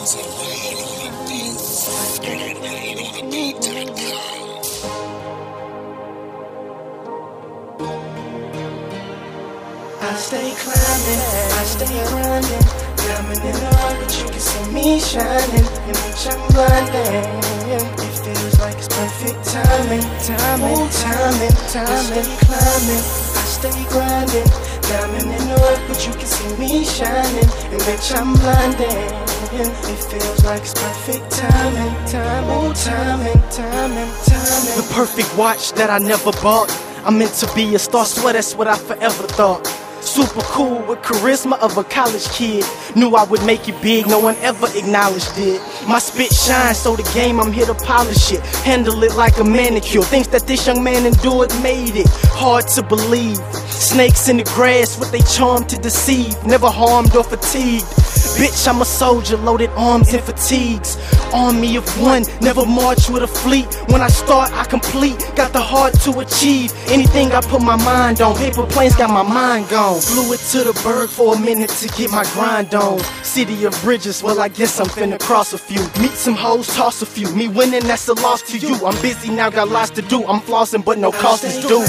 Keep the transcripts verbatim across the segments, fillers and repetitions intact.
I stay climbing, I stay grinding, diamond in the rough, but you can see me shining, in which I'm blinding. It feels like it's perfect timing, timing, timing, timing. I stay climbing, I stay grinding, diamond in the rough, but you can see me shining, in which I'm blinding. It feels like it's perfect timing, timing, timing, timing, timing. The perfect watch that I never bought. I'm meant to be a star, swear that's what I forever thought. Super cool with charisma of a college kid. Knew I would make it big, no one ever acknowledged it. My spit shines, so the game I'm here to polish it. Handle it like a manicure. Things that this young man endured made it hard to believe. Snakes in the grass with they charm to deceive. Never harmed or fatigued. Bitch, I'm a soldier, loaded arms and fatigues. Army of one, never march with a fleet. When I start, I complete. Got the heart to achieve anything I put my mind on. Paper planes got my mind gone. Flew it to the Berg for a minute to get my grind on. City of bridges, well I guess I'm finna cross a few. Meet some hoes, toss a few. Me winning, that's a loss to you. I'm busy now, got lots to do. I'm flossing, but no cost is due.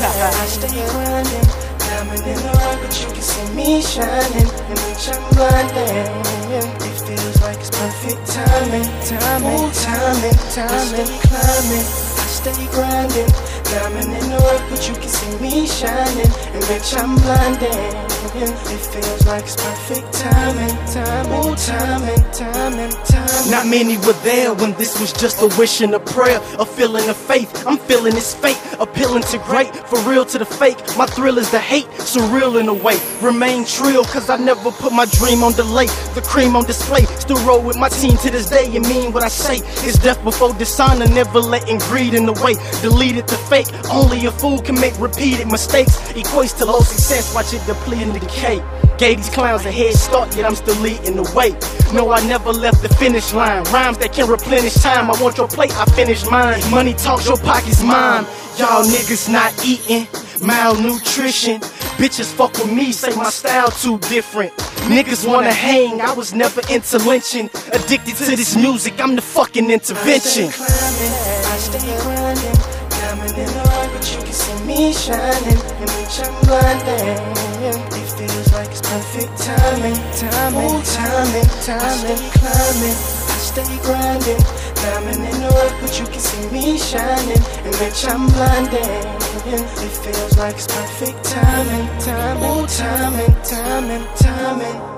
I stay grinding, diamond in the rough, but you can see me shining, in which I'm blinding. It feels like it's perfect timing, timing, timing, timing. I stay climbing, I stay grinding, diamond in the rough, but you can see me shining, in which I'm blinding. It feels like it's perfect timing, timing, timing, timing, timing. Not many were there when this was just a wish and a prayer, a feeling of faith. I'm feeling it's fate, appealing to great, for real to the fake. My thrill is the hate, surreal in a way. Remain trill, cause I never put my dream on delay. The cream on display, still roll with my team to this day. You mean what I say, it's death before dishonor. Never letting greed in the way, deleted the fake. Only a fool can make repeated mistakes. Equates to low success, watch it deplete and decay. Gave these clowns a head start, yet I'm still leading the way. No, I never left the finish line. Rhymes that can replenish time. I want your plate, I finish mine. Money talks, your pocket's mine. Y'all niggas not eating, malnutrition. Bitches fuck with me, say my style too different. Niggas wanna hang, I was never into lynching. Addicted to this music, I'm the fucking intervention. I stay climbing, I stay grinding, diamond in the rough, but you can see me shining, in which I'm blinding. It feels like it's perfect timing, timing, timing, timing. I stay climbing, I stay grinding, diamond in the rough, but you can see me shining, in which I'm blinding. It feels like it's perfect timing, timing, timing, timing, timing.